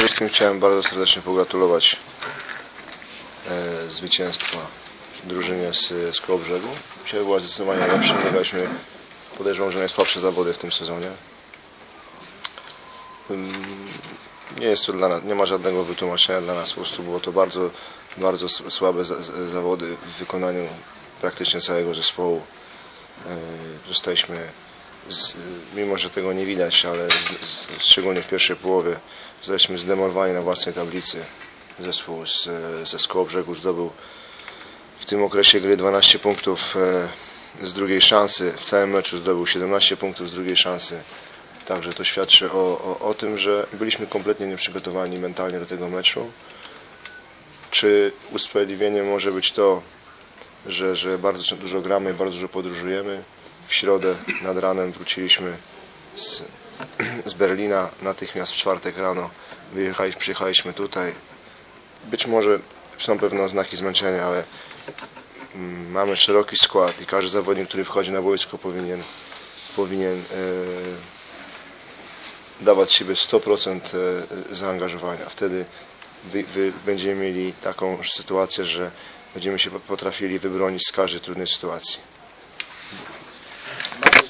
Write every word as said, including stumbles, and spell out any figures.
wszystkim chciałem bardzo serdecznie pogratulować e, zwycięstwa drużynie z, z Kołobrzegu. Dzisiaj była zdecydowanie lepsza. Graliśmy, podejrzewam, że najsłabsze zawody w tym sezonie. Nie jest to dla nas, nie ma żadnego wytłumaczenia dla nas. Po prostu było to bardzo, bardzo słabe za, za, zawody w wykonaniu praktycznie całego zespołu. E, zostaliśmy, z, mimo że tego nie widać, ale z, z, szczególnie w pierwszej połowie zostaliśmy zdemolowani na własnej tablicy. Zespół z, ze Kołobrzegu zdobył w tym okresie gry dwanaście punktów e, z drugiej szansy. W całym meczu zdobył siedemnaście punktów z drugiej szansy. Także to świadczy o, o, o tym, że byliśmy kompletnie nieprzygotowani mentalnie do tego meczu. Czy usprawiedliwieniem może być to, że, że bardzo dużo gramy, bardzo dużo podróżujemy. W środę nad ranem wróciliśmy z, z Berlina, natychmiast w czwartek rano wyjechaliśmy, przyjechaliśmy tutaj. Być może są pewne oznaki zmęczenia, ale mm, mamy szeroki skład i każdy zawodnik, który wchodzi na boisko, powinien, powinien e, dawać siebie sto procent zaangażowania. Wtedy wy, wy będziemy mieli taką sytuację, że będziemy się potrafili wybronić z każdej trudnej sytuacji.